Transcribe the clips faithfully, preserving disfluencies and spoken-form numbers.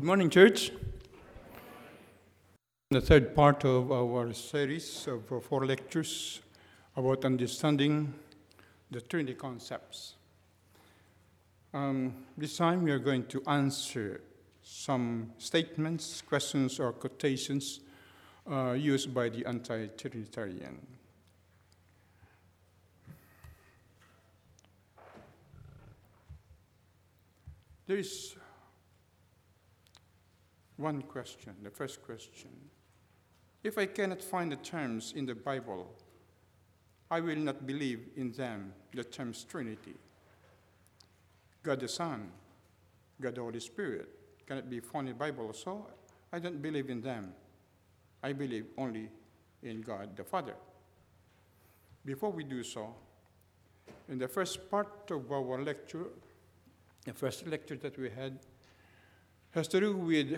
Good morning, church. The third part of our series of uh, four lectures about understanding the Trinity concepts. Um, this time we are going to answer some statements, questions, or quotations uh, used by the anti-Trinitarian. There is one question, the first question. If I cannot find the terms in the Bible, I will not believe in them, the terms Trinity. God the Son, God the Holy Spirit cannot be found in the Bible, so I don't believe in them. I believe only in God the Father. Before we do so, in the first part of our lecture, the first lecture that we had has to do with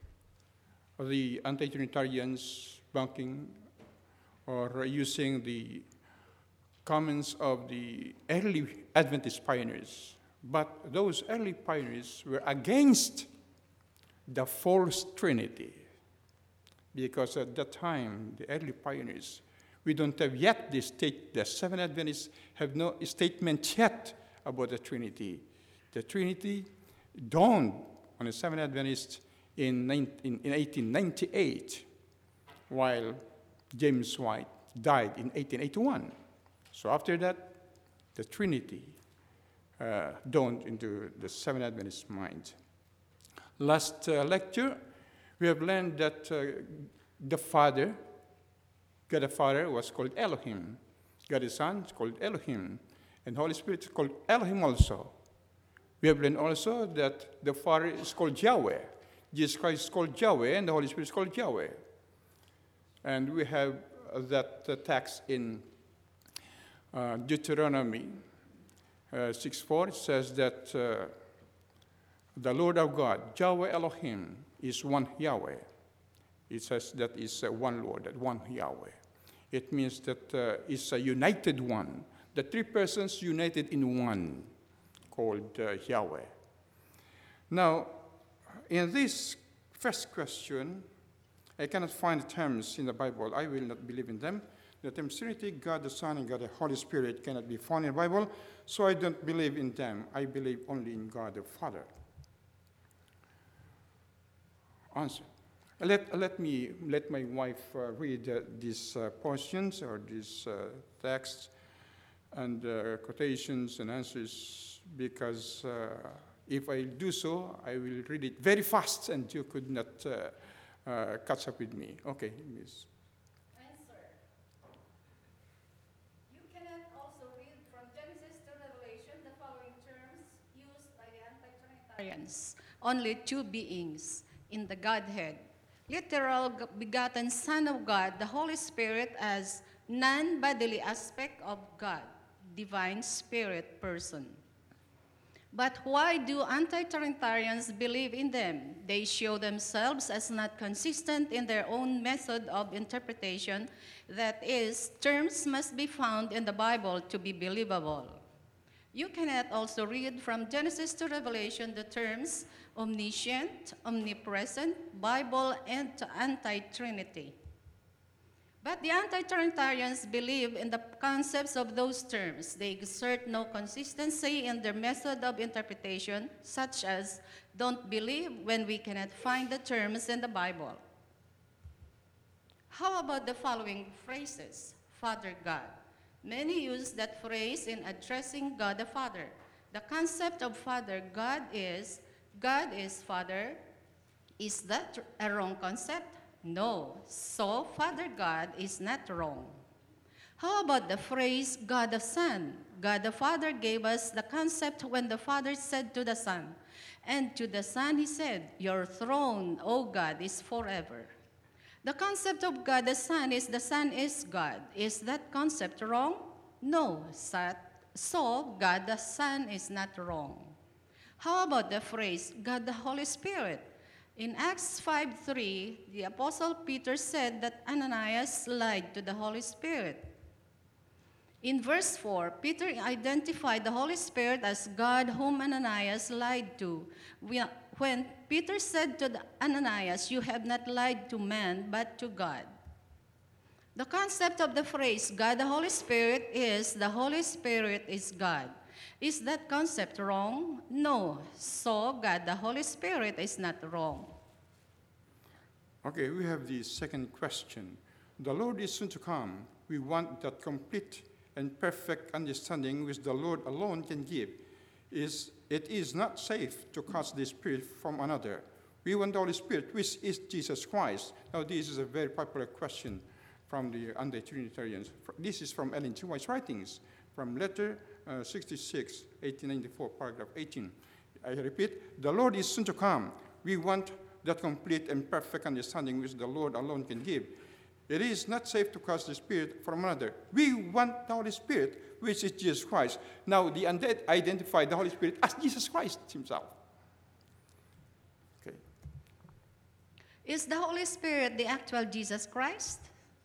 the anti-Trinitarians bunking or using the comments of the early Adventist pioneers. But those early pioneers were against the false Trinity, because at that time, the early pioneers, we don't have yet the state, the Seventh Adventists have no statement yet about the Trinity. The Trinity dawned on the Seventh Adventists in, in, in eighteen ninety-eight, while James White died in eighteen eighty-one. So after that, the Trinity uh, dawned into the Seventh Adventist mind. Last uh, lecture, we have learned that uh, the Father, God the Father, was called Elohim. God the Son is called Elohim. And Holy Spirit is called Elohim also. We have learned also that the Father is called Yahweh. Jesus Christ is called Yahweh, and the Holy Spirit is called Yahweh. And we have uh, that uh, text in uh, Deuteronomy uh, six four. It says that uh, the Lord our God, Yahweh Elohim, is one Yahweh. It says that is uh, one Lord, that one Yahweh. It means that uh, it's a united one. The three persons united in one, called uh, Yahweh. Now, in this first question, I cannot find the terms in the Bible. I will not believe in them. The terms Trinity, God the Son, and God the Holy Spirit cannot be found in the Bible, so I don't believe in them. I believe only in God the Father. Answer. Let, let me let my wife uh, read uh, these uh, portions or these uh, texts and uh, quotations and answers, because uh, if I do so, I will read it very fast and you could not uh, uh, catch up with me. Okay, Miz Answer. You cannot also read from Genesis to Revelation the following terms used by the anti-Trinitarians. Only two beings in the Godhead. Literal begotten Son of God, the Holy Spirit as non-bodily aspect of God, divine spirit person. But why do anti-Trinitarians believe in them? They show themselves as not consistent in their own method of interpretation. That is, terms must be found in the Bible to be believable. You cannot also read from Genesis to Revelation the terms omniscient, omnipresent, Bible, and anti-Trinity. But the anti-Trinitarians believe in the concepts of those terms. They exert no consistency in their method of interpretation, such as don't believe when we cannot find the terms in the Bible. How about the following phrases? Father God. Many use that phrase in addressing God the Father. The concept of Father God is, God is Father. Is that a wrong concept? No. So, Father God is not wrong. How about the phrase, God the Son? God the Father gave us the concept when the Father said to the Son, and to the Son he said, your throne, O God, is forever. The concept of God the Son is the Son is God. Is that concept wrong? No. So, God the Son is not wrong. How about the phrase, God the Holy Spirit? In Acts five three, the Apostle Peter said that Ananias lied to the Holy Spirit. In verse four, Peter identified the Holy Spirit as God whom Ananias lied to. When Peter said to Ananias, "You have not lied to man, but to God." The concept of the phrase, God the Holy Spirit, is the Holy Spirit is God. Is that concept wrong? No. So, God the Holy Spirit is not wrong. Okay, we have the second question. The Lord is soon to come. We want that complete and perfect understanding which the Lord alone can give. Is it is not safe to cast the Spirit from another. We want the Holy Spirit, which is Jesus Christ. Now, this is a very popular question from the anti-Trinitarians. This is from Ellen G. White's writings, from letter uh, sixty-six, eighteen ninety-four, paragraph eighteen. I repeat, the Lord is soon to come. We want that complete and perfect understanding which the Lord alone can give. It is not safe to cast the Spirit from another. We want the Holy Spirit, which is Jesus Christ. Now, the undead identify the Holy Spirit as Jesus Christ himself. Okay. Is the Holy Spirit the actual Jesus Christ?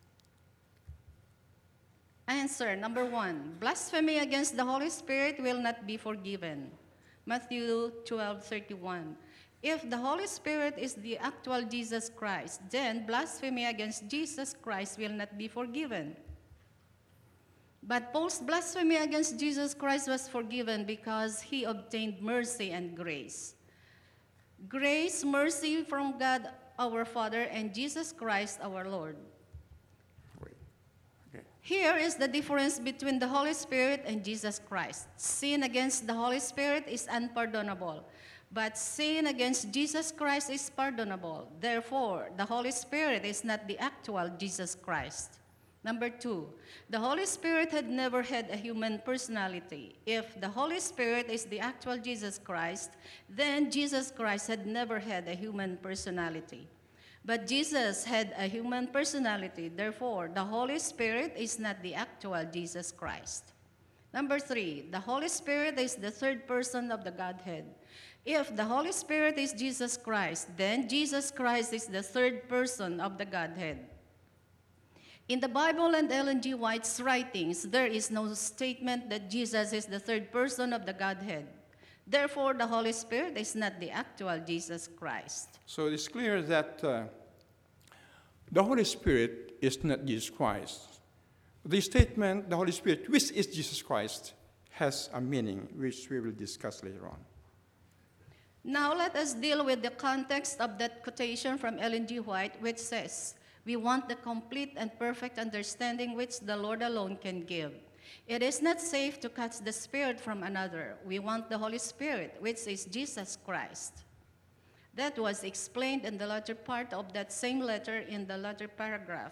Answer, number one, blasphemy against the Holy Spirit will not be forgiven. Matthew twelve thirty-one. If the Holy Spirit is the actual Jesus Christ, then blasphemy against Jesus Christ will not be forgiven. But Paul's blasphemy against Jesus Christ was forgiven because he obtained mercy and grace. Grace, mercy from God our Father and Jesus Christ our Lord. Wait. Okay. Here is the difference between the Holy Spirit and Jesus Christ. Sin against the Holy Spirit is unpardonable. But sin against Jesus Christ is pardonable. Therefore, the Holy Spirit is not the actual Jesus Christ. Number two, the Holy Spirit had never had a human personality. If the Holy Spirit is the actual Jesus Christ, then Jesus Christ had never had a human personality. But Jesus had a human personality. Therefore, the Holy Spirit is not the actual Jesus Christ. Number three, the Holy Spirit is the third person of the Godhead. If the Holy Spirit is Jesus Christ, then Jesus Christ is the third person of the Godhead. In the Bible and Ellen G. White's writings, there is no statement that Jesus is the third person of the Godhead. Therefore, the Holy Spirit is not the actual Jesus Christ. So it's clear that uh, the Holy Spirit is not Jesus Christ. The statement, the Holy Spirit, which is Jesus Christ, has a meaning, which we will discuss later on. Now let us deal with the context of that quotation from Ellen G. White, which says, "We want the complete and perfect understanding which the Lord alone can give. It is not safe to cast the Spirit from another. We want the Holy Spirit, which is Jesus Christ." That was explained in the latter part of that same letter in the latter paragraph.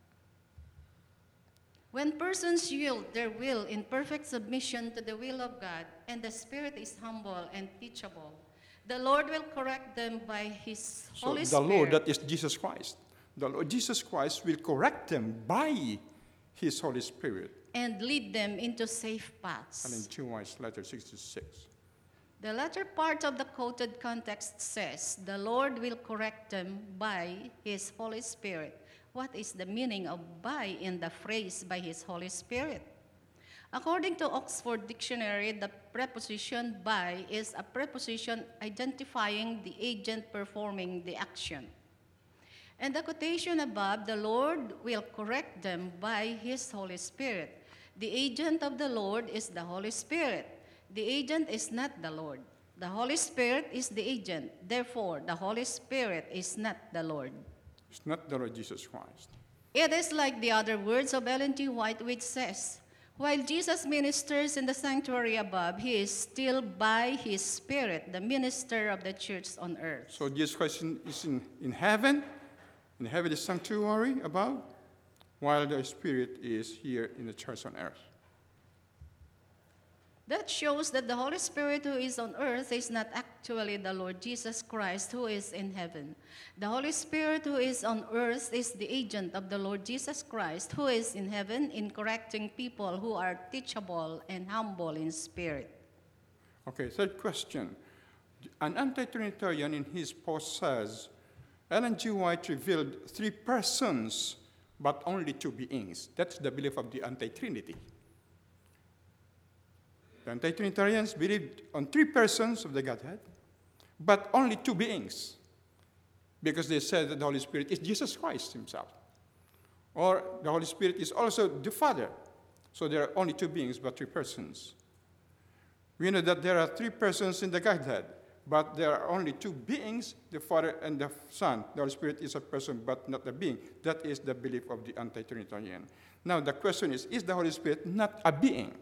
When persons yield their will in perfect submission to the will of God, and the Spirit is humble and teachable, the Lord will correct them by His So Holy the Spirit. Lord, that is Jesus Christ. The Lord Jesus Christ will correct them by His Holy Spirit. And lead them into safe And paths. in G. White's letter sixty-six. The latter part of the quoted context says, the Lord will correct them by His Holy Spirit. What is the meaning of by in the phrase by His Holy Spirit? According to Oxford Dictionary, the preposition by is a preposition identifying the agent performing the action. And the quotation above, the Lord will correct them by His Holy Spirit. The agent of the Lord is the Holy Spirit. The agent is not the Lord. The Holy Spirit is the agent. Therefore, the Holy Spirit is not the Lord. It's not the Lord Jesus Christ. It is like the other words of Ellen G. White, which says, while Jesus ministers in the sanctuary above, He is still by His Spirit, the minister of the church on earth. So Jesus Christ is in, in heaven, in the heavenly sanctuary above, while the Spirit is here in the church on earth. That shows that the Holy Spirit who is on earth is not actually the Lord Jesus Christ who is in heaven. The Holy Spirit who is on earth is the agent of the Lord Jesus Christ who is in heaven in correcting people who are teachable and humble in spirit. Okay, third question. An anti-Trinitarian in his post says, Ellen G. White revealed three persons, but only two beings. That's the belief of the anti-Trinity. The anti-Trinitarians believed on three persons of the Godhead, but only two beings, because they said that the Holy Spirit is Jesus Christ himself. Or the Holy Spirit is also the Father. So there are only two beings, but three persons. We know that there are three persons in the Godhead, but there are only two beings, the Father and the Son. The Holy Spirit is a person, but not a being. That is the belief of the anti-Trinitarian. Now the question is, is the Holy Spirit not a being?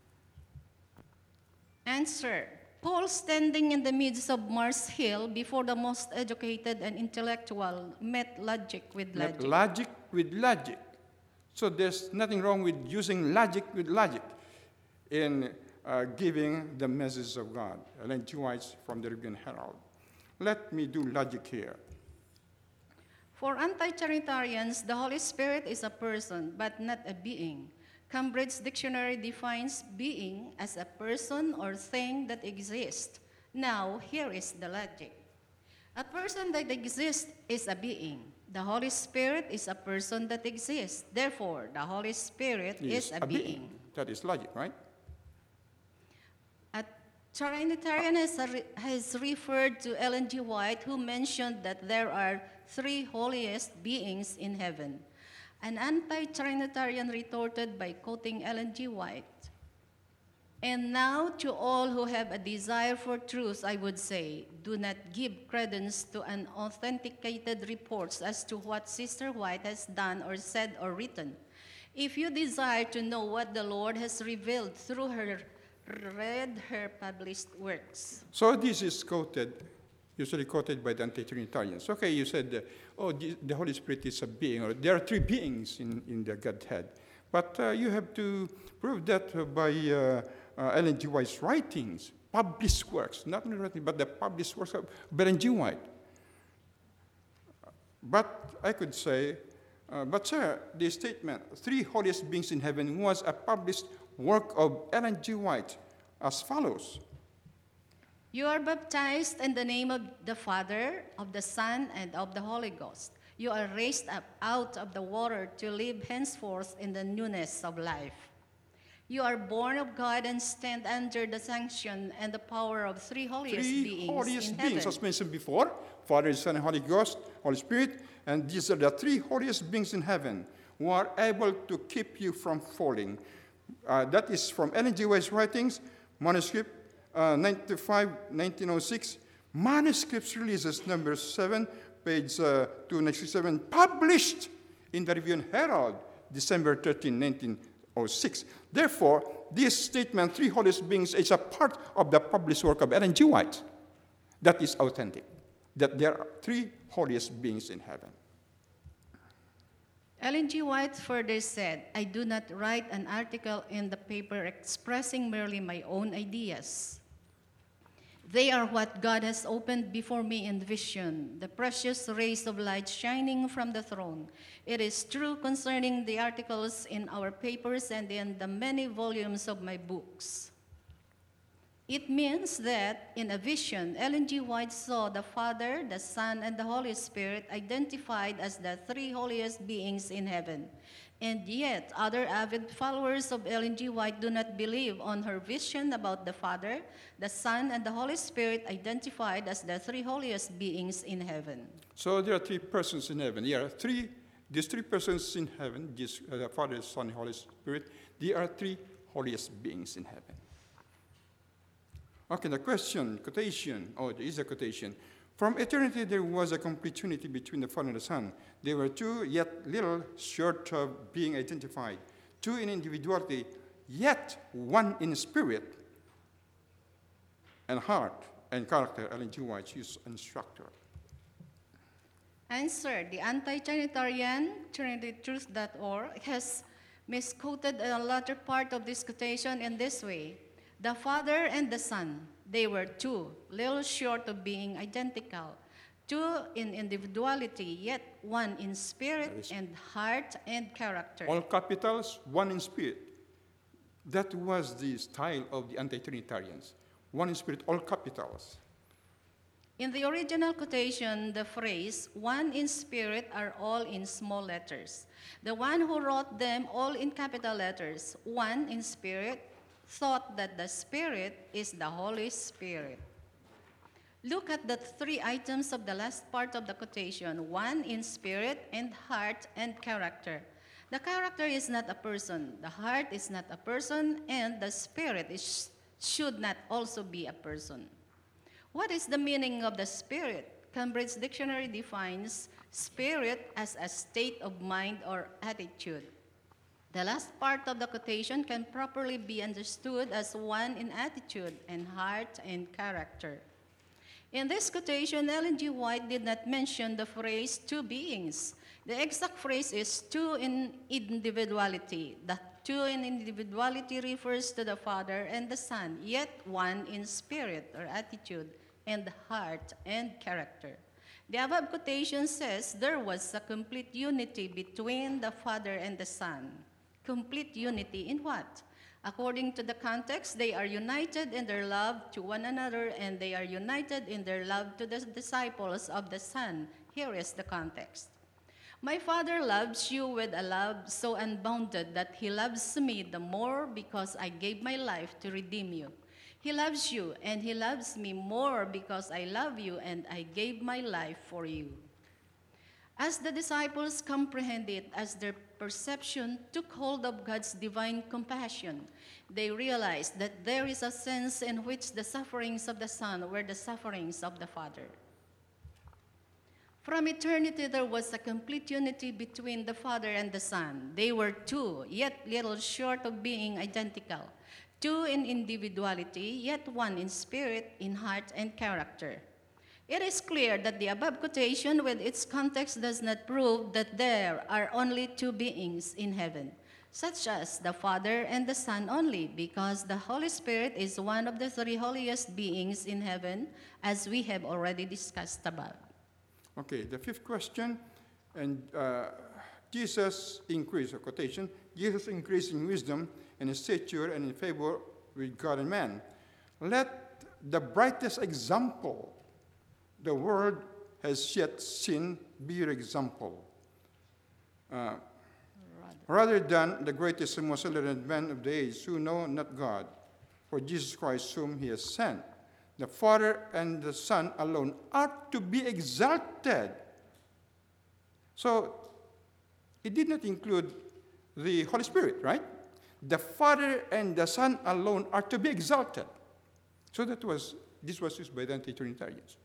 Answer. Paul, standing in the midst of Mars Hill before the most educated and intellectual, met logic with logic. Met logic with logic. So there's nothing wrong with using logic with logic in uh, giving the message of God. Ellen G. White from the Review and Herald. Let me do logic here. For anti-Trinitarians, the Holy Spirit is a person, but not a being. Cambridge Dictionary defines being as a person or thing that exists. Now, here is the logic. A person that exists is a being. The Holy Spirit is a person that exists. Therefore, the Holy Spirit is, is a, a being. being. That is logic, right? A Trinitarian has, a re has referred to Ellen G. White, who mentioned that there are three holiest beings in heaven. An anti-Trinitarian retorted by quoting Ellen G. White. And now to all who have a desire for truth, I would say, do not give credence to unauthenticated reports as to what Sister White has done or said or written. If you desire to know what the Lord has revealed through her, read her published works. So this is quoted, usually quoted by the anti-Trinitarians. Okay, you said, uh, oh, the, the Holy Spirit is a being, or there are three beings in, in the Godhead. But uh, you have to prove that uh, by uh, uh, Ellen G. White's writings, published works, not only writing, but the published works of Ellen G. White. But I could say, uh, but sir, the statement, three holiest beings in heaven, was a published work of Ellen G. White as follows. You are baptized in the name of the Father, of the Son, and of the Holy Ghost. You are raised up out of the water to live henceforth in the newness of life. You are born of God and stand under the sanction and the power of three holiest three beings holiest in beings, heaven. as mentioned before, Father, Son, and Holy Ghost, Holy Spirit, and these are the three holiest beings in heaven who are able to keep you from falling. Uh, that is from Ellen G. White's writings, manuscript uh, ninety-five, nineteen oh six, manuscripts releases number seven, page uh, two ninety-seven, published in the Review and Herald, December thirteenth, nineteen oh six. Therefore, this statement, three holiest beings, is a part of the published work of Ellen G. White. That is authentic, that there are three holiest beings in heaven. Ellen G. White further said, I do not write an article in the paper expressing merely my own ideas. They are what God has opened before me in vision, the precious rays of light shining from the throne. It is true concerning the articles in our papers and in the many volumes of my books. It means that in a vision, Ellen G. White saw the Father, the Son, and the Holy Spirit identified as the three holiest beings in heaven. And yet, other avid followers of Ellen G. White do not believe on her vision about the Father, the Son, and the Holy Spirit identified as the three holiest beings in heaven. So there are three persons in heaven. There are three, these three persons in heaven, this, uh, the Father, Son, and Holy Spirit, they are three holiest beings in heaven. Okay, the question, quotation, oh, there is a quotation. From eternity, there was a complete unity between the Father and the Son. They were two, yet little short of being identified. Two in individuality, yet one in spirit and heart and character. Ellen G. White, his instructor. Answer. The anti-Trinitarian, Trinity Truth dot org, has misquoted a latter part of this quotation in this way. The Father and the Son, they were two, little short of being identical. Two in individuality, yet one in spirit and heart and character. All capitals, one in spirit. That was the style of the anti-Trinitarians. One in spirit, all capitals. In the original quotation, the phrase, one in spirit, are all in small letters. The one who wrote them all in capital letters, one in spirit, thought that the Spirit is the Holy Spirit. Look at the three items of the last part of the quotation, one in spirit and heart and character. The character is not a person, the heart is not a person, and the spirit is, should not also be a person. What is the meaning of the spirit? Cambridge Dictionary defines spirit as a state of mind or attitude. The last part of the quotation can properly be understood as one in attitude and heart and character. In this quotation, Ellen G. White did not mention the phrase two beings. The exact phrase is two in individuality. The two in individuality refers to the Father and the Son, yet one in spirit or attitude and heart and character. The above quotation says there was a complete unity between the Father and the Son. Complete unity in what? According to the context, they are united in their love to one another, and they are united in their love to the disciples of the Son. Here is the context. My Father loves you with a love so unbounded that he loves me the more because I gave my life to redeem you. He loves you, and he loves me more because I love you and I gave my life for you. As the disciples comprehend it, as their perception took hold of God's divine compassion, they realized that there is a sense in which the sufferings of the Son were the sufferings of the Father. From eternity, there was a complete unity between the Father and the Son. They were two, yet little short of being identical. Two in individuality, yet one in spirit, in heart, and character. It is clear that the above quotation with its context does not prove that there are only two beings in heaven, such as the Father and the Son only, because the Holy Spirit is one of the three holiest beings in heaven, as we have already discussed above. Okay, the fifth question, and uh, Jesus increased, a quotation, Jesus increased in wisdom and in stature and in favor with God and man. Let the brightest example the world has yet seen be your example. Uh, rather than the greatest and most learned man of the age who know not God, for Jesus Christ whom he has sent. The Father and the Son alone are to be exalted. So, it did not include the Holy Spirit, right? The Father and the Son alone are to be exalted. So that was, this was used by the anti-Trinitarians.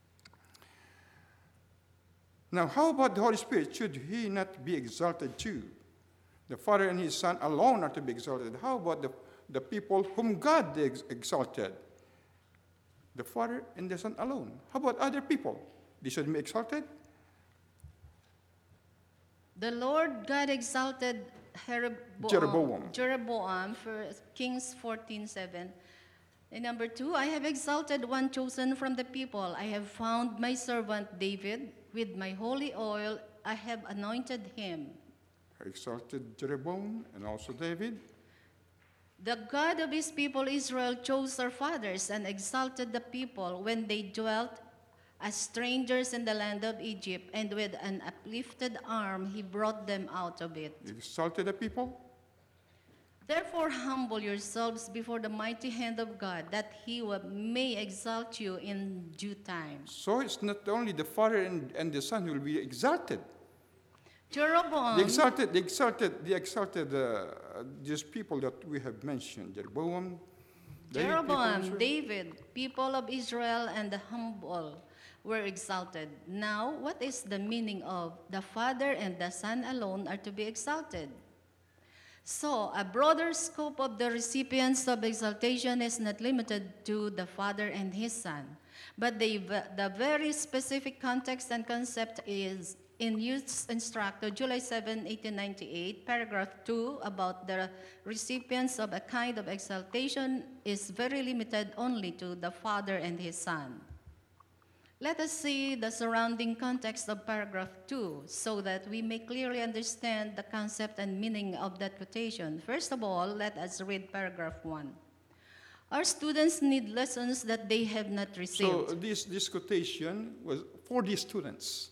Now, how about the Holy Spirit? Should he not be exalted too? The Father and his Son alone are to be exalted. How about the, the people whom God ex- exalted? The Father and the Son alone. How about other people? They should be exalted? The Lord God exalted Jeroboam, Jeroboam. Jeroboam for Kings fourteen seven. And number two, I have exalted one chosen from the people. I have found my servant David. With my holy oil, I have anointed him. Exalted Jeroboam and also David. The God of his people Israel chose our fathers and exalted the people when they dwelt as strangers in the land of Egypt, and with an uplifted arm he brought them out of it. He exalted the people. Therefore humble yourselves before the mighty hand of God, that he will, may exalt you in due time. So it's not only the Father and, and the Son who will be exalted. Jeroboam, They exalted, they exalted, they exalted uh, these people that we have mentioned. Jeroboam, David, Jeroboam, people, David, people of Israel, and the humble were exalted. Now, what is the meaning of the Father and the Son alone are to be exalted? So, a broader scope of the recipients of exaltation is not limited to the Father and his Son, but the, the very specific context and concept is in Youth Instructor, July seventh, eighteen ninety-eight, paragraph two, about the recipients of a kind of exaltation is very limited only to the Father and his Son. Let us see the surrounding context of paragraph two so that we may clearly understand the concept and meaning of that quotation. First of all, let us read paragraph one. Our students need lessons that they have not received. So this, this quotation was for the students.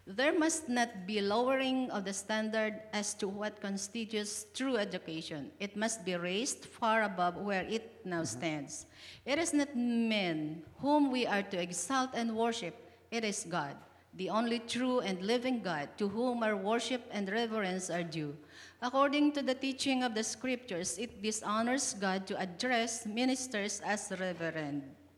There must not be lowering of the standard as to what constitutes true education. It must be raised far above where it now stands. It is not men whom we are to exalt and worship. It is God, the only true and living God, to whom our worship and reverence are due. According to the teaching of the Scriptures, it dishonors God to address ministers as reverend.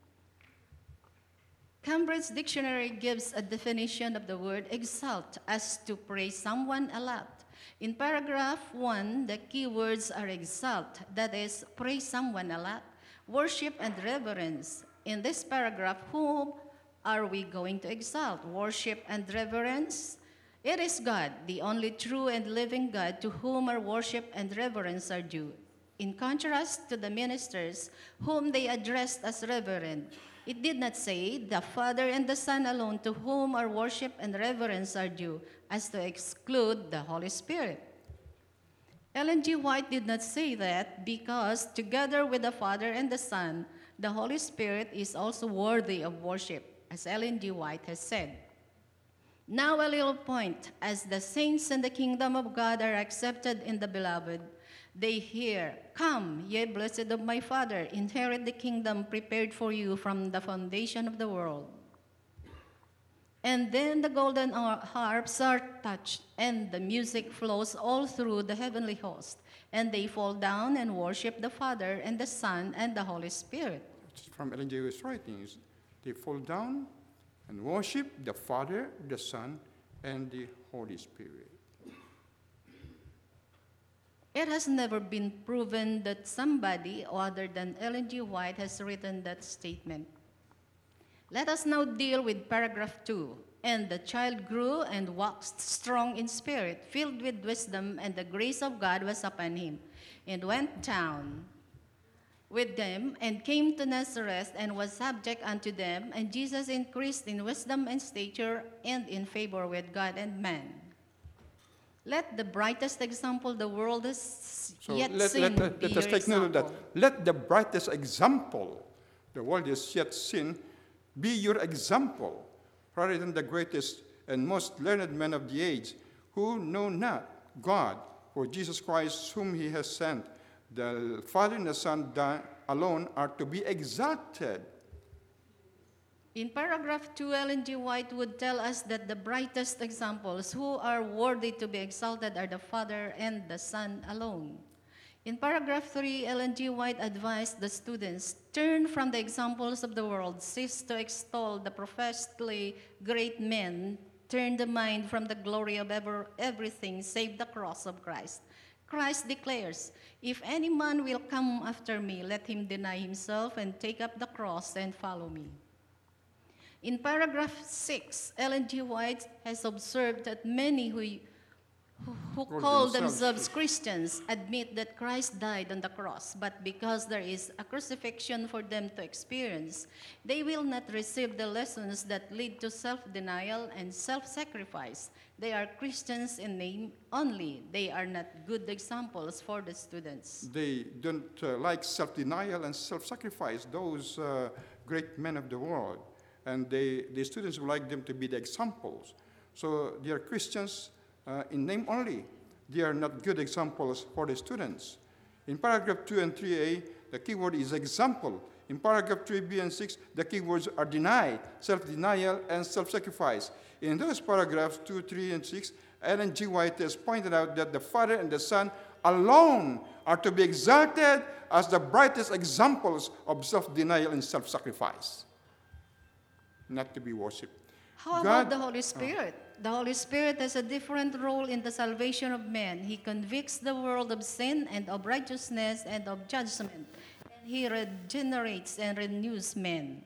Cambridge Dictionary gives a definition of the word exalt as to praise someone a lot. In paragraph one, the key words are exalt, that is, praise someone a lot, worship and reverence. In this paragraph, whom are we going to exalt? Worship and reverence? It is God, the only true and living God, to whom our worship and reverence are due. In contrast to the ministers, whom they addressed as reverend, it did not say the Father and the Son alone, to whom our worship and reverence are due, as to exclude the Holy Spirit. Ellen G. White did not say that because together with the Father and the Son, the Holy Spirit is also worthy of worship, as Ellen G. White has said. Now a little point, as the saints in the kingdom of God are accepted in the beloved, they hear, "Come, ye blessed of my Father, inherit the kingdom prepared for you from the foundation of the world." And then the golden harps are touched, and the music flows all through the heavenly host, and they fall down and worship the Father and the Son and the Holy Spirit. It's from Ellen G. White's writings. They fall down and worship the Father, the Son, and the Holy Spirit. It has never been proven that somebody other than Ellen G. White has written that statement. Let us now deal with paragraph two. And the child grew and waxed strong in spirit, filled with wisdom, and the grace of God was upon him, and went down with them, and came to Nazareth, and was subject unto them. And Jesus increased in wisdom and stature, and in favor with God and man. Let the brightest example the world has So yet let, seen let, let, be let us your take note of that. example. Let the brightest example the world has yet seen be your example, rather than the greatest and most learned men of the age, who know not God, for Jesus Christ, whom he has sent. The Father and the Son alone are to be exalted. In paragraph two, Ellen G. White would tell us that the brightest examples who are worthy to be exalted are the Father and the Son alone. In paragraph three, Ellen G. White advised the students, turn from the examples of the world, cease to extol the professedly great men, turn the mind from the glory of ever, everything save the cross of Christ. Christ declares, if any man will come after me, let him deny himself and take up the cross and follow me. In paragraph six, Ellen G. White has observed that many who, who, who Call call themselves themselves Christians admit that Christ died on the cross, but because there is a crucifixion for them to experience, they will not receive the lessons that lead to self-denial and self-sacrifice. They are Christians in name only. They are not good examples for the students. They don't uh, like self-denial and self-sacrifice, those uh, great men of the world. And they, the students would like them to be the examples. So they are Christians uh, in name only. They are not good examples for the students. In paragraph two and three A, the key word is example. In paragraph three B and six, the key words are denied, self-denial, and self-sacrifice. In those paragraphs two, three, and six, Ellen G. White has pointed out that the Father and the Son alone are to be exalted as the brightest examples of self-denial and self-sacrifice, not to be worshipped. How God- about the Holy Spirit? The Holy Spirit has a different role in the salvation of men. He convicts the world of sin and of righteousness and of judgment, and he regenerates and renews men.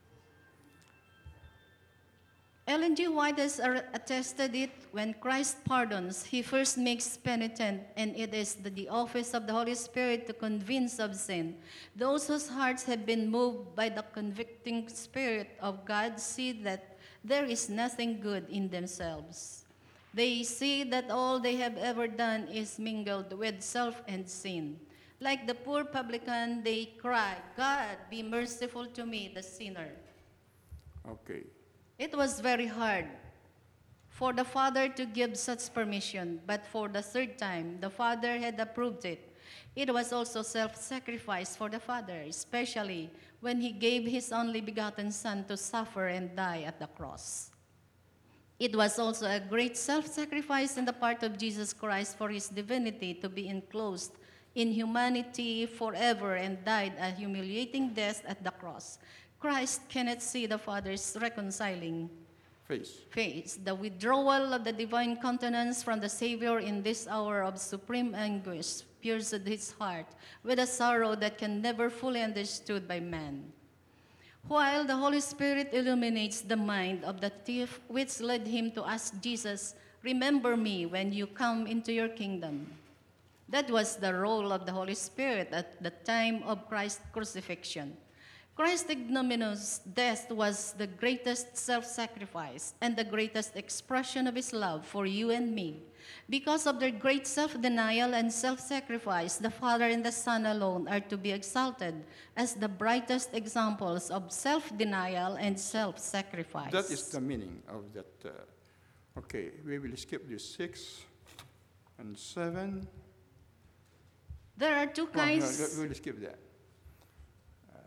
Ellen G. White has attested it when Christ pardons, he first makes penitent, and it is the, the office of the Holy Spirit to convince of sin. Those whose hearts have been moved by the convicting Spirit of God see that there is nothing good in themselves. They see that all they have ever done is mingled with self and sin. Like the poor publican, they cry, God, be merciful to me, the sinner. Okay. It was very hard for the Father to give such permission, but for the third time the Father had approved it. It was also self-sacrifice for the Father, especially when he gave his only begotten Son to suffer and die at the cross. It was also a great self-sacrifice on the part of Jesus Christ for his divinity to be enclosed in humanity forever and died a humiliating death at the cross. Christ cannot see the Father's reconciling Face. face. The withdrawal of the divine countenance from the Savior in this hour of supreme anguish pierced his heart with a sorrow that can never fully understood by man. While the Holy Spirit illuminates the mind of the thief, which led him to ask Jesus, "Remember me when you come into your kingdom." That was the role of the Holy Spirit at the time of Christ's crucifixion. Christ's ignominious death was the greatest self-sacrifice and the greatest expression of his love for you and me. Because of their great self-denial and self-sacrifice, the Father and the Son alone are to be exalted as the brightest examples of self-denial and self-sacrifice. That is the meaning of that. Uh, okay, we will skip this six and seven. There are two Oh, no, kinds. we will skip that. Uh,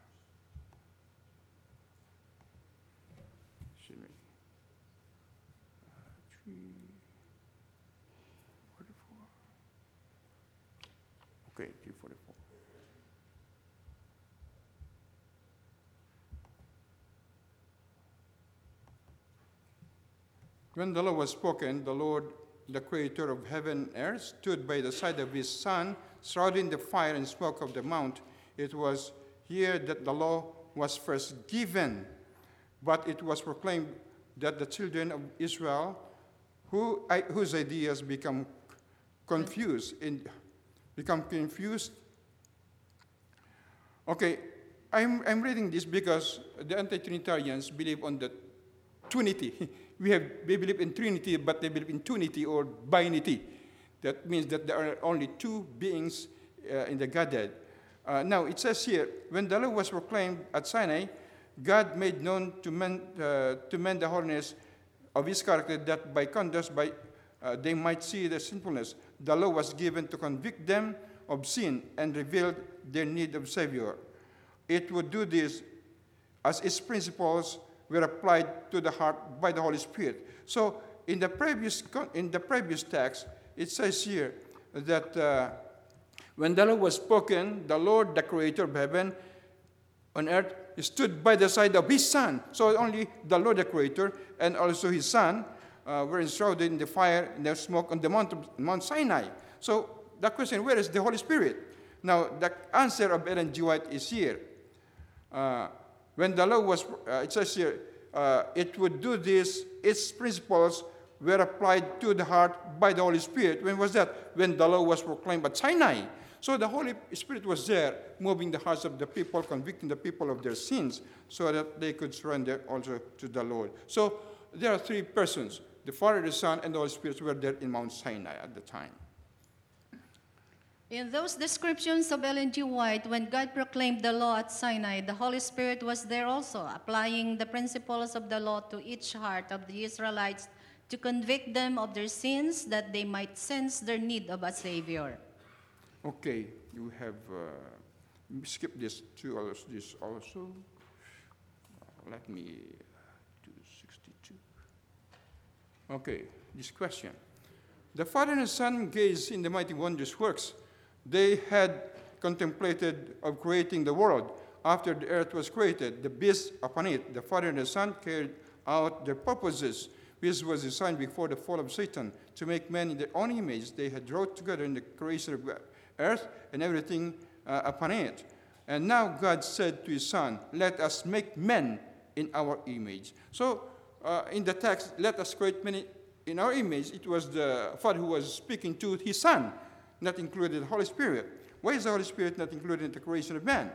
excuse me. Uh, three, forty-four. Okay, three forty-four. When the law was spoken, the Lord, the creator of heaven and earth, stood by the side of his Son, shrouding the fire and smoke of the mount. It was here that the law was first given, but it was proclaimed that the children of Israel, who, I, whose ideas become confused, in, become confused. Okay, I'm, I'm reading this because the anti-Trinitarians believe on the Trinity. We have, we believe in Trinity, but they believe in Tunity or Binity. That means that there are only two beings uh, in the Godhead. Uh, now, it says here, when the law was proclaimed at Sinai, God made known to men, uh, to men the holiness of his character, that by conduct by, uh, they might see their sinfulness. The law was given to convict them of sin and revealed their need of Savior. It would do this as its principles were applied to the heart by the Holy Spirit. So, in the previous, in the previous text, it says here that uh, when the law was spoken, the Lord, the creator of heaven on earth, stood by the side of his Son. So only the Lord, the creator, and also his Son uh, were enshrouded in the fire and the smoke on the Mount, of, Mount Sinai. So the question, where is the Holy Spirit? Now, the answer of Ellen G. White is here. Uh, when the law was, uh, it says here, uh, it would do this, its principles were applied to the heart by the Holy Spirit. When was that? When the law was proclaimed at Sinai. So the Holy Spirit was there, moving the hearts of the people, convicting the people of their sins, so that they could surrender also to the Lord. So there are three persons. The Father, the Son, and the Holy Spirit were there in Mount Sinai at the time. In those descriptions of Ellen G. White, when God proclaimed the law at Sinai, the Holy Spirit was there also, applying the principles of the law to each heart of the Israelites to convict them of their sins, that they might sense their need of a Savior. Okay, you have uh, skip this to also, this also. Uh, let me do sixty-two. Okay, this question. The Father and the Son gazed in the mighty wondrous works they had contemplated of creating the world. After the earth was created, the beasts upon it, the Father and the Son carried out their purposes. This was designed before the fall of Satan, to make men in their own image. They had wrought together in the creation of earth and everything uh, upon it. And now God said to his Son, let us make men in our image. So uh, in the text, let us create men in our image. It was the Father who was speaking to his Son, not included the Holy Spirit. Why is the Holy Spirit not included in the creation of man?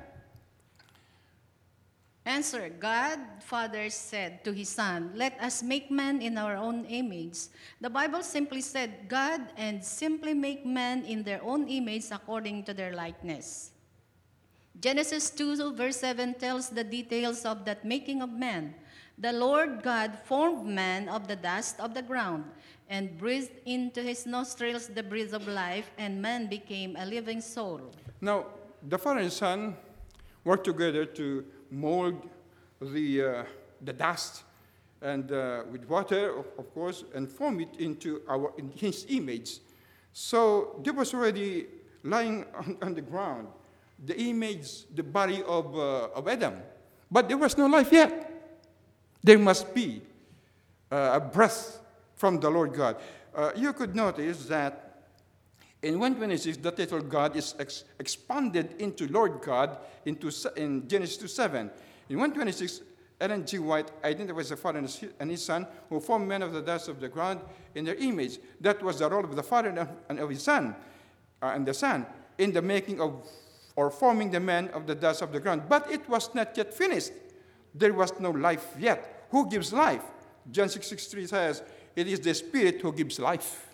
Answer, God, Father said to his Son, let us make man in our own image. The Bible simply said, God, and simply make man in their own image according to their likeness. Genesis two, verse seven tells the details of that making of man. The Lord God formed man of the dust of the ground and breathed into his nostrils the breath of life, and man became a living soul. Now, the Father and Son worked together to mold the, uh, the dust and uh, with water, of, of course, and form it into our in his image. So there was already lying on, on the ground the image, the body of, uh, of Adam. But there was no life yet. There must be uh, a breath from the Lord God. Uh, you could notice that in one twenty-six, the title God is ex- expanded into Lord God into, in Genesis two seven. In one twenty-six, Ellen G. White identifies the Father and his Son, who formed men of the dust of the ground in their image. That was the role of the Father and of his Son, uh, and the Son, in the making of or forming the man of the dust of the ground. But it was not yet finished. There was no life yet. Who gives life? John six sixty-three says, it is the Spirit who gives life.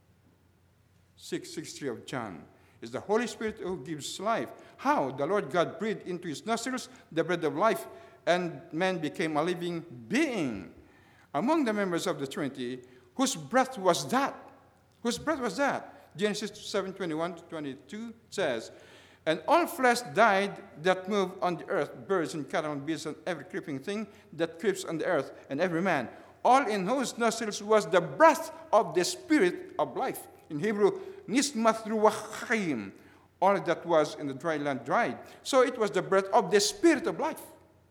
six sixty-three of John. It's the Holy Spirit who gives life. How? The Lord God breathed into his nostrils the breath of life, and man became a living being. Among the members of the Trinity, whose breath was that? Whose breath was that? Genesis seven twenty-one to twenty-two says, and all flesh died that moved on the earth, birds and cattle and beasts and every creeping thing that creeps on the earth, and every man, all in whose nostrils was the breath of the Spirit of life. In Hebrew, nismath ruach chaim, all that was in the dry land dried. So it was the breath of the Spirit of life.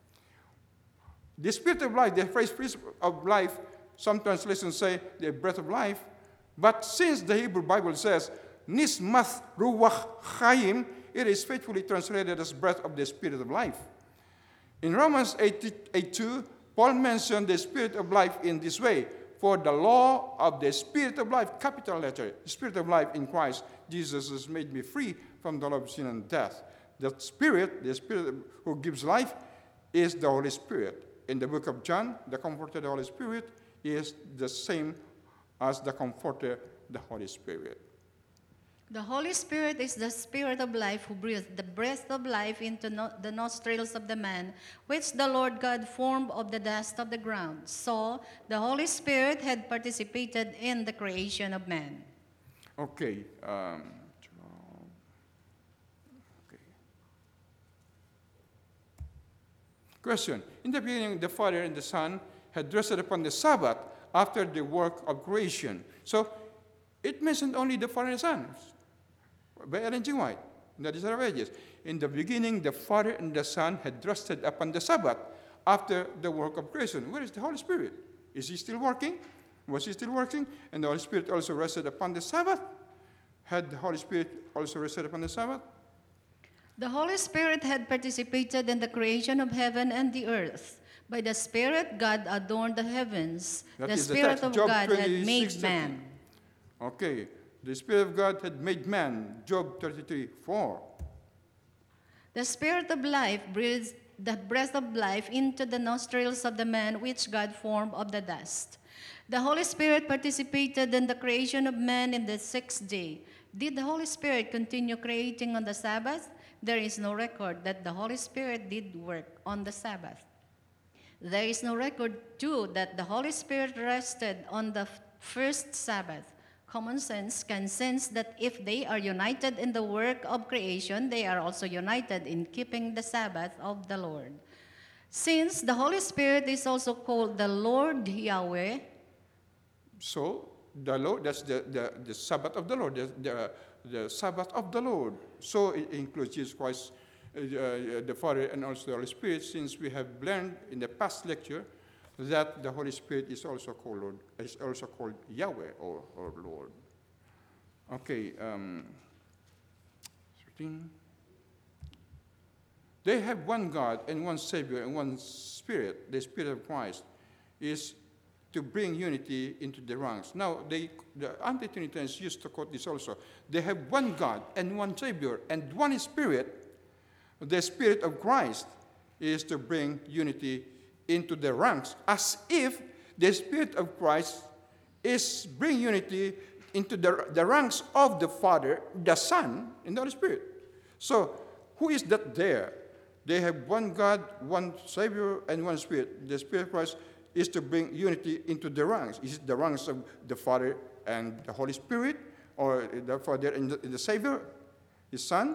The Spirit of life, the phrase Spirit of life, some translations say the breath of life, but since the Hebrew Bible says nismath ruach chaim, it is faithfully translated as breath of the Spirit of life. In Romans eight two, Paul mentioned the Spirit of life in this way. For the law of the Spirit of life, capital letter, Spirit of life in Christ, Jesus has made me free from the law of sin and death. The Spirit, the Spirit who gives life, is the Holy Spirit. In the book of John, the Comforter, the Holy Spirit, is the same as the Comforter, the Holy Spirit. The Holy Spirit is the Spirit of life who breathes the breath of life into no- the nostrils of the man, which the Lord God formed of the dust of the ground. So the Holy Spirit had participated in the creation of man. Okay. Um, okay. Question. In the beginning, the Father and the Son had rested upon the Sabbath after the work of creation. So it mentioned only the Father and the Son. By Ellen G. White, in the Desire of Ages. In the beginning, the Father and the Son had rested upon the Sabbath after the work of creation. Where is the Holy Spirit? Is he still working? Was he still working? And the Holy Spirit also rested upon the Sabbath? Had the Holy Spirit also rested upon the Sabbath? The Holy Spirit had participated in the creation of heaven and the earth. By the Spirit, God adorned the heavens. That the is the Spirit text, of Job God had twenty-six, made man. Okay. The Spirit of God had made man, Job thirty-three four. The Spirit of life breathes the breath of life into the nostrils of the man which God formed of the dust. The Holy Spirit participated in the creation of man in the sixth day. Did the Holy Spirit continue creating on the Sabbath? There is no record that the Holy Spirit did work on the Sabbath. There is no record, too, that the Holy Spirit rested on the first Sabbath. Common sense can sense that if they are united in the work of creation, they are also united in keeping the Sabbath of the Lord. Since the Holy Spirit is also called the Lord Yahweh. So, the Lord, that's the, the, the Sabbath of the Lord, the, the, the Sabbath of the Lord. So, it includes Jesus Christ, uh, the Father, and also the Holy Spirit, since we have learned in the past lecture that the Holy Spirit is also called Lord, is also called Yahweh or, or Lord. Okay. Um, they have one God and one Savior and one Spirit. The Spirit of Christ is to bring unity into the ranks. Now, they, the anti-Trinitarians used to quote this also. They have one God and one Savior and one Spirit. The Spirit of Christ is to bring unity into the ranks, as if the Spirit of Christ is bring unity into the, the ranks of the Father, the Son, and the Holy Spirit. So, who is that there? They have one God, one Savior, and one Spirit. The Spirit of Christ is to bring unity into the ranks. Is it the ranks of the Father and the Holy Spirit, or the Father and the, the Savior, His Son?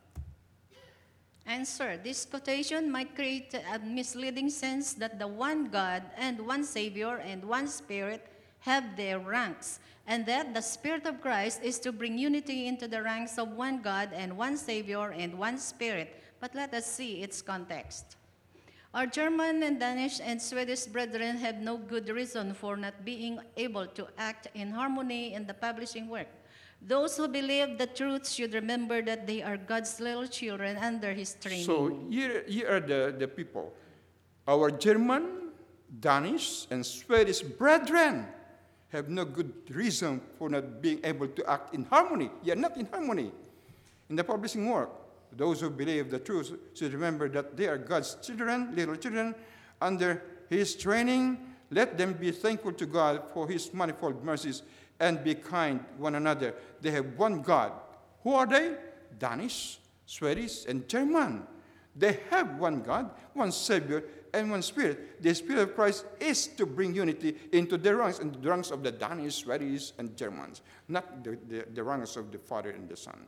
Answer. This quotation might create a misleading sense that the one God and one Savior and one Spirit have their ranks, and that the Spirit of Christ is to bring unity into the ranks of one God and one Savior and one Spirit. But let us see its context. Our German and Danish and Swedish brethren have no good reason for not being able to act in harmony in the publishing work. Those who believe the truth should remember that they are God's little children under His training. So here, here are the, the people. Our German, Danish, and Swedish brethren have no good reason for not being able to act in harmony. Yeah, not in harmony in the publishing work. Those who believe the truth should remember that they are God's children, little children, under His training. Let them be thankful to God for His manifold mercies and be kind one another. They have one God. Who are they? Danish, Swedish, and German. They have one God, one Savior, and one Spirit. The Spirit of Christ is to bring unity into the ranks, and the ranks of the Danish, Swedish, and Germans, not the, the, the ranks of the Father and the Son.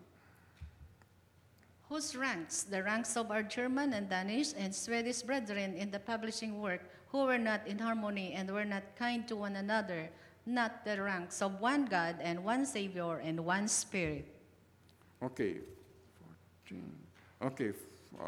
Whose ranks? The ranks of our German and Danish and Swedish brethren in the publishing work, who were not in harmony and were not kind to one another, not the ranks of one God and one Savior and one Spirit. Okay. fourteen. Okay. Uh,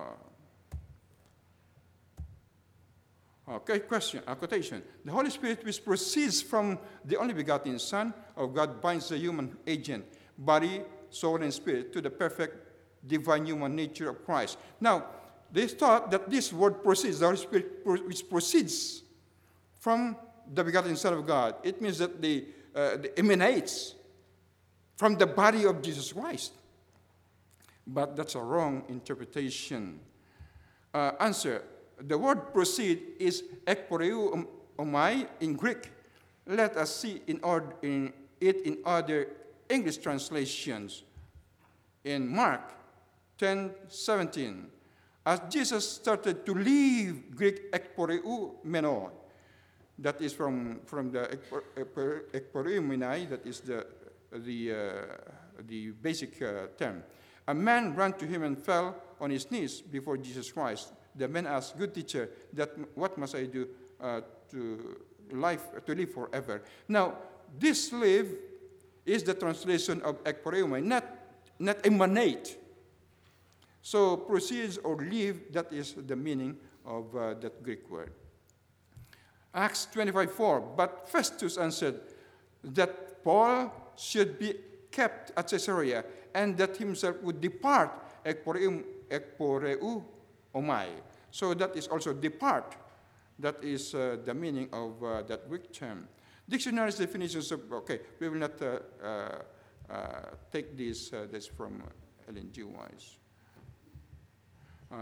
okay, question, a quotation. The Holy Spirit, which proceeds from the only begotten Son of God, binds the human agent, body, soul, and spirit to the perfect divine human nature of Christ. Now, they thought that this word proceeds, the Holy Spirit, which proceeds from the begotten Son of God. It means that they, uh, they emanates from the body of Jesus Christ. But that's a wrong interpretation. Uh, answer. The word proceed is ekporeu omai in Greek. Let us see in order, in it in other English translations. In Mark ten seventeen, as Jesus started to leave Greek ekporeu meno, that is from, from the ekporeu menai, that is the, the, uh, the basic uh, term. A man ran to him and fell on his knees before Jesus Christ. The man asked, "Good teacher, that what must I do uh, to life to live forever?" Now, this live is the translation of ekporeumai, not not emanate. So proceeds or live, that is the meaning of uh, that Greek word. Acts twenty-five four. But Festus answered that Paul should be kept at Caesarea, and that himself would depart ekporeu omai. So that is also depart. That is uh, the meaning of uh, that Greek term. Dictionary's definitions of, okay, we will not uh, uh, uh, take this, uh, this from uh, Ellen G. Wise. Uh,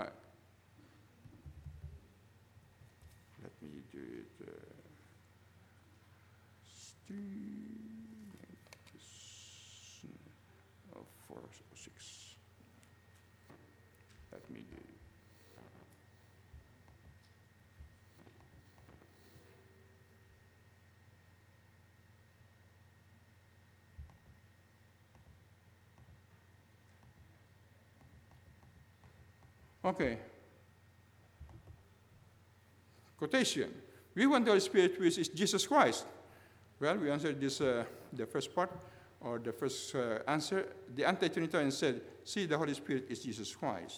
let me do it. Uh, four or six. Let me do it. Okay. Quotation. We want the Holy Spirit, which is Jesus Christ. Well, we answered this, uh, the first part, or the first uh, answer. The anti-Trinitarian said, see, the Holy Spirit is Jesus Christ.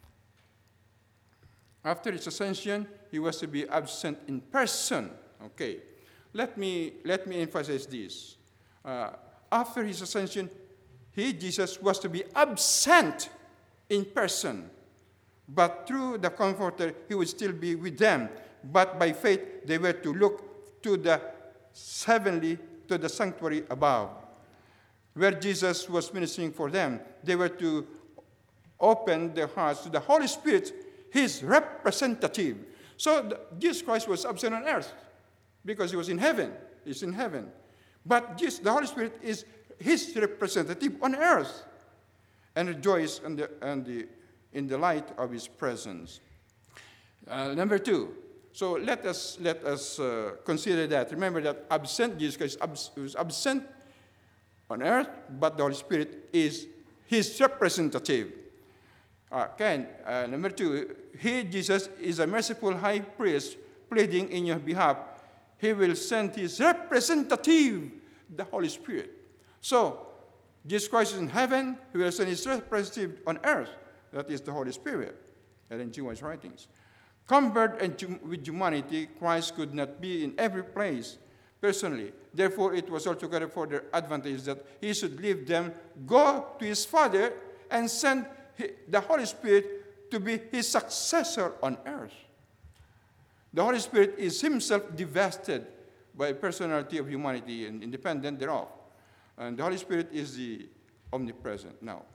After his ascension, he was to be absent in person. Okay. Let me, let me emphasize this. Uh, after his ascension, he, Jesus, was to be absent in person. But through the Comforter, he would still be with them. But by faith, they were to look to the heavenly, to the sanctuary above, where Jesus was ministering for them. They were to open their hearts to the Holy Spirit, his representative. So the, Jesus Christ was absent on earth because he was in heaven. He's in heaven. But Jesus, the Holy Spirit is his representative on earth, and rejoice on the, on the in the light of his presence. Uh, number two, so let us let us uh, consider that. Remember that absent, Jesus Christ abs- was absent on earth, but the Holy Spirit is his representative. Uh, Ken, uh, number two, he, Jesus, is a merciful high priest pleading in your behalf. He will send his representative, the Holy Spirit. So, Jesus Christ is in heaven, he will send his representative on earth. That is the Holy Spirit. Ellen G. White's writings. Compared with humanity, Christ could not be in every place personally. Therefore, it was altogether for their advantage that he should leave them, go to his Father, and send the Holy Spirit to be his successor on earth. The Holy Spirit is himself divested by personality of humanity and independent thereof. And the Holy Spirit is the omnipresent now.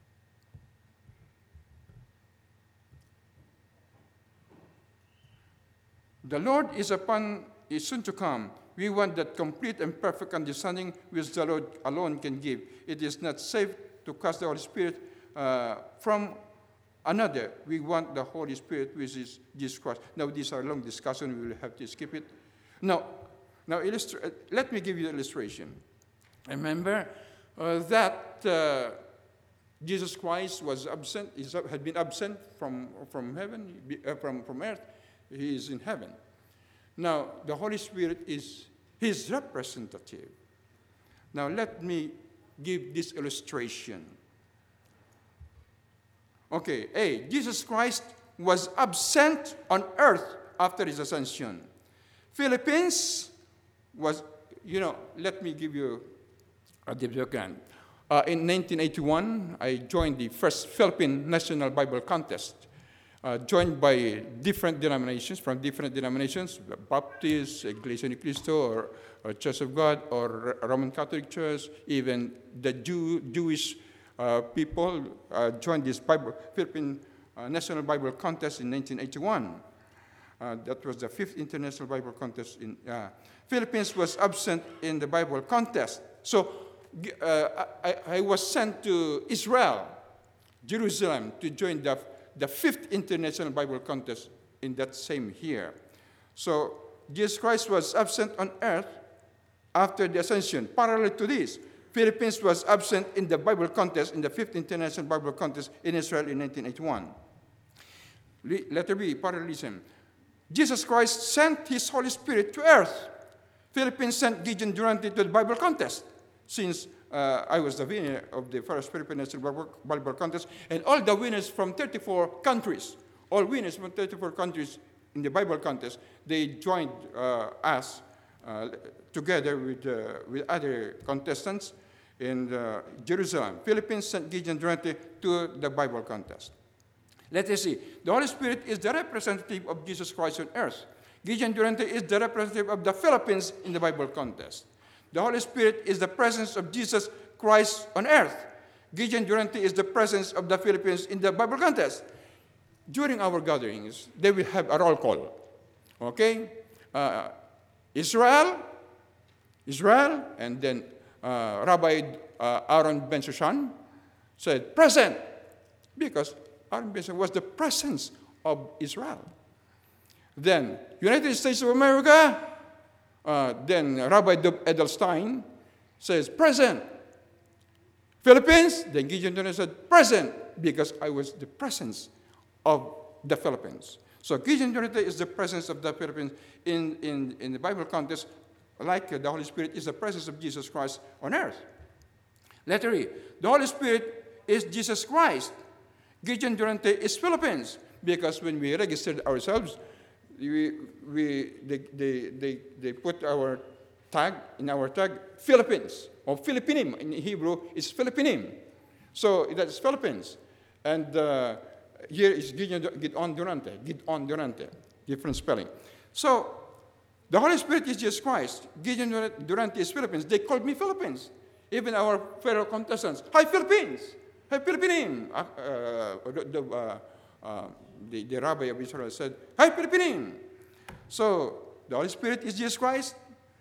The Lord is upon, is soon to come. We want that complete and perfect understanding which the Lord alone can give. It is not safe to cast the Holy Spirit uh, from another. We want the Holy Spirit, which is Jesus Christ. Now, these are long discussions. We will have to skip it. Now, now illustra- let me give you an illustration. Remember uh, that uh, Jesus Christ was absent, is, had been absent from, from heaven, uh, from, from earth. He is in heaven. Now, the Holy Spirit is his representative. Now, let me give this illustration. Okay, A, Jesus Christ was absent on earth after his ascension. Philippines was, you know, let me give you a background. Uh, in nineteen eighty-one, I joined the first Philippine National Bible Contest. Uh, joined by different denominations, from different denominations, Baptist, Iglesia Ni Cristo, or, or Church of God, or Roman Catholic Church, even the Jew, Jewish uh, people uh, joined this Bible, Philippine uh, National Bible Contest in nineteen eighty-one. Uh, that was the fifth International Bible Contest. In uh, Philippines was absent in the Bible contest. So uh, I, I was sent to Israel, Jerusalem, to join the the fifth International Bible Contest in that same year. So Jesus Christ was absent on earth after the ascension. Parallel to this, Philippines was absent in the Bible contest, in the fifth International Bible Contest in Israel in nineteen eighty-one. Letter B, parallelism. Jesus Christ sent his Holy Spirit to earth. Philippines sent Gideon Durante to the Bible contest, since Uh, I was the winner of the first Philippine National Bible Contest, and all the winners from thirty-four countries, all winners from thirty-four countries in the Bible contest, they joined uh, us uh, together with, uh, with other contestants in uh, Jerusalem. Philippines sent Gideon Durante to the Bible contest. Let us see. The Holy Spirit is the representative of Jesus Christ on earth. Gideon Durante is the representative of the Philippines in the Bible contest. The Holy Spirit is the presence of Jesus Christ on earth. Gideon Durante is the presence of the Philippines in the Bible contest. During our gatherings, they will have a roll call. Okay? Uh, Israel, Israel, and then uh, Rabbi uh, Aaron Ben Shushan said, present, because Aaron Ben Shushan was the presence of Israel. Then, United States of America, Uh, then Rabbi Edelstein says, present. Philippines, then Gideon Durante said, present, because I was the presence of the Philippines. So Gideon Durante is the presence of the Philippines in, in, in the Bible contest, like uh, the Holy Spirit is the presence of Jesus Christ on earth. Letter E, the Holy Spirit is Jesus Christ. Gideon Durante is Philippines, because when we registered ourselves, We, we, they, they, they, they put our tag, in our tag, Philippines, or Philippinim. In Hebrew, it's Philippinim. So that's Philippines. And uh, here is Gideon Durante, Gideon Durante, different spelling. So the Holy Spirit is Jesus Christ. Gideon Durante is Philippines. They called me Philippines. Even our fellow contestants, hi Philippines, hi Philippinim. Uh, uh, the, uh, uh, The, the rabbi of Israel said, hi, Philippinim. So, the Holy Spirit is Jesus Christ.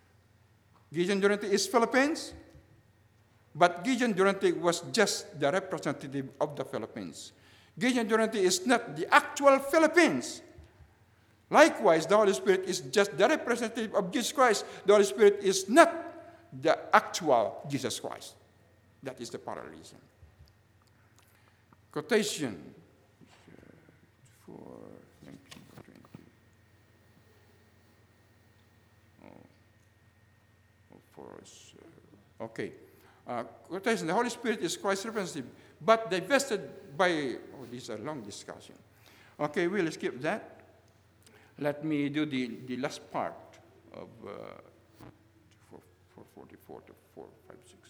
Gideon Durante is Philippines. But Gideon Durante was just the representative of the Philippines. Gideon Durante is not the actual Philippines. Likewise, the Holy Spirit is just the representative of Jesus Christ. The Holy Spirit is not the actual Jesus Christ. That is the parallelism. Quotation for nineteen twenty. Oh, for us, uh, okay. Uh, quotation: the Holy Spirit is Christ's representative, but divested by. Oh, this is a long discussion. Okay, we'll skip that. Let me do the, the last part of uh, four forty-four to four fifty-six.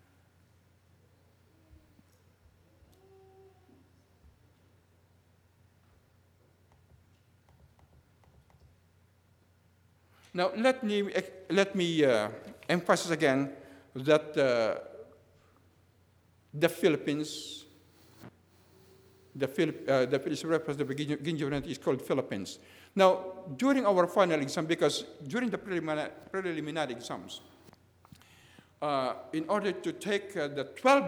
Now, let me, let me uh, emphasize again that uh, the Philippines, the, Philipp, uh, the Philippines representative Gideon is called Philippines. Now, during our final exam, because during the preliminary, preliminary exams, uh, in order to take uh, the twelve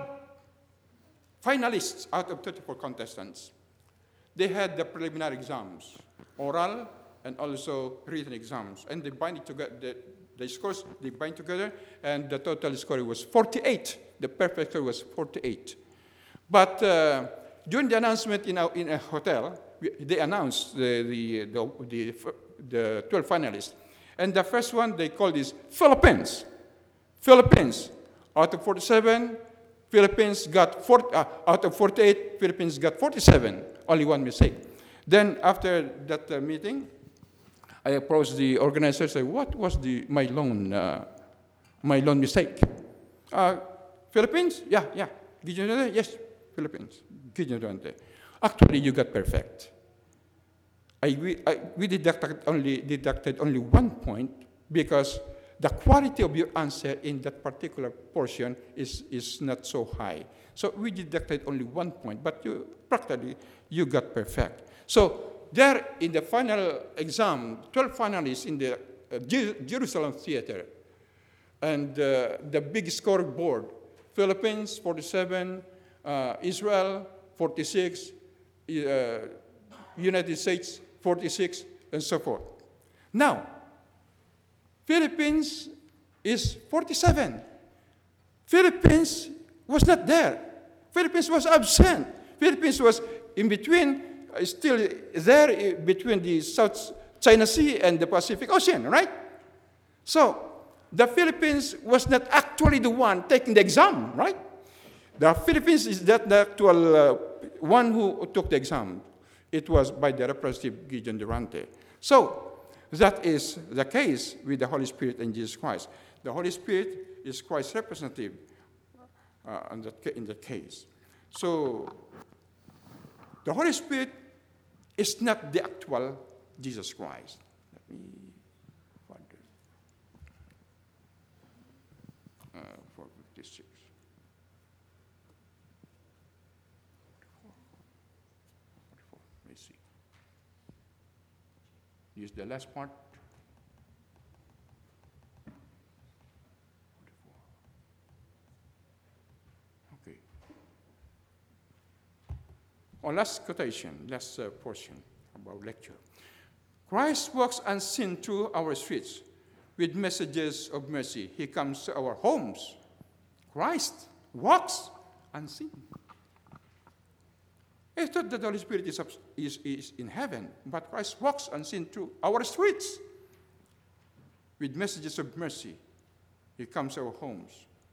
finalists out of thirty-four contestants, they had the preliminary exams, oral and also written exams, and they bind it together. The, the scores they bind together, and the total score was forty-eight. The perfect score was forty-eight. But uh, during the announcement in a, in a hotel, they announced the, the, the, the, the twelve finalists. And the first one they called is Philippines. Philippines. Out of forty-seven, Philippines got four, uh, out of forty-eight, Philippines got forty-seven. Only one mistake. Then after that uh, meeting, I approached the organizer and said, what was the, my loan, uh, my loan mistake? Uh, Philippines? Yeah, yeah. Gideon Durante? Yes, Philippines. Gideon Durante. Actually, you got perfect. I, we, I, we deducted only, deducted only one point because the quality of your answer in that particular portion is, is not so high. So we deducted only one point, but you practically, you got perfect. So there in the final exam, twelve finalists in the uh, Jer Jerusalem Theater, and uh, the big scoreboard, Philippines, forty-seven, uh, Israel, forty-six, uh, United States, forty-six, and so forth. Now, Philippines is forty-seven. Philippines was not there. Philippines was absent. Philippines was in between, uh, still there between the South China Sea and the Pacific Ocean, right? So, the Philippines was not actually the one taking the exam, right? The Philippines is not the actual uh, one who took the exam. It was by the representative Gideon Durante. So, that is the case with the Holy Spirit and Jesus Christ. The Holy Spirit is Christ's representative uh, in, that, in that case. So, the Holy Spirit is not the actual Jesus Christ. Let me find it. Uh, four fifty-six. Let me see. Use the last part. Okay. On last quotation, last uh, portion of our lecture. Christ walks unseen through our streets with messages of mercy. He comes to our homes. Christ walks unseen. I thought that the Holy Spirit is, is, is in heaven, but Christ walks unseen through our streets with messages of mercy. He comes to our homes.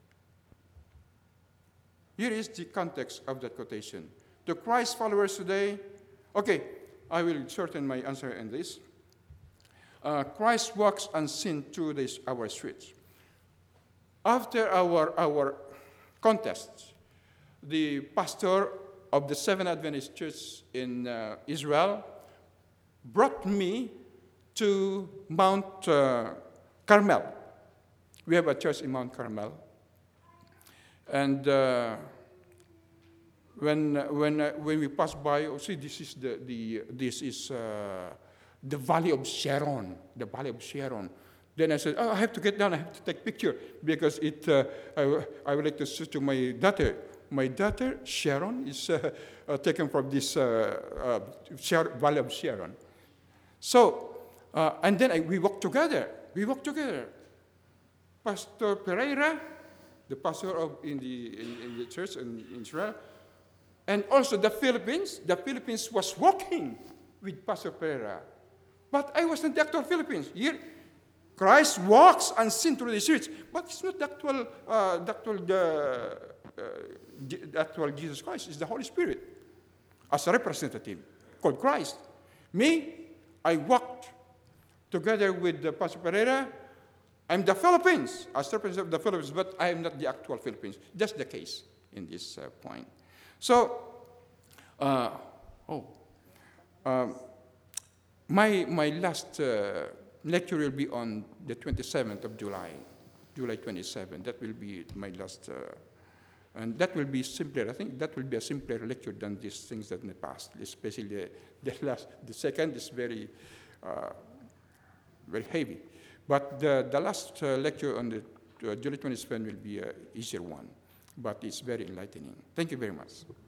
Here is the context of that quotation. To Christ followers today, okay, I will shorten my answer in this. Uh, Christ walks unseen through this, our streets. After our, our contests, the pastor of the Seventh Adventist Church in uh, Israel brought me to Mount uh, Carmel. We have a church in Mount Carmel. And uh, when, when, uh, when we passed by, oh, see, this is, the, the, this is uh, the Valley of Sharon, the Valley of Sharon. Then I said, oh, I have to get down, I have to take a picture, because it, uh, I, I would like to show to my daughter, my daughter, Sharon, is uh, uh, taken from this uh, uh, Shar- Valley of Sharon. So, uh, and then I, we walked together. We walked together. Pastor Pereira, the pastor of in the in, in the church in, in Israel, and also the Philippines. The Philippines was walking with Pastor Pereira, but I was in the actual Philippines. Here, Christ walks unseen through the streets, but it's not the actual, uh, the actual, the, uh, the actual Jesus Christ. It's the Holy Spirit as a representative called Christ. Me, I walked together with the Pastor Pereira. I'm the Philippines, as representative of the Philippines, but I am not the actual Philippines. That's the case in this uh, point. So, uh, oh, um, my my last uh, lecture will be on the twenty-seventh of July, July twenty-seventh. That will be my last, uh, and that will be simpler. I think that will be a simpler lecture than these things that in the past, especially the, the last. The second is very, uh, very heavy. But the, the last uh, lecture on the uh, July twenty-seventh will be an easier one, but it's very enlightening. Thank you very much.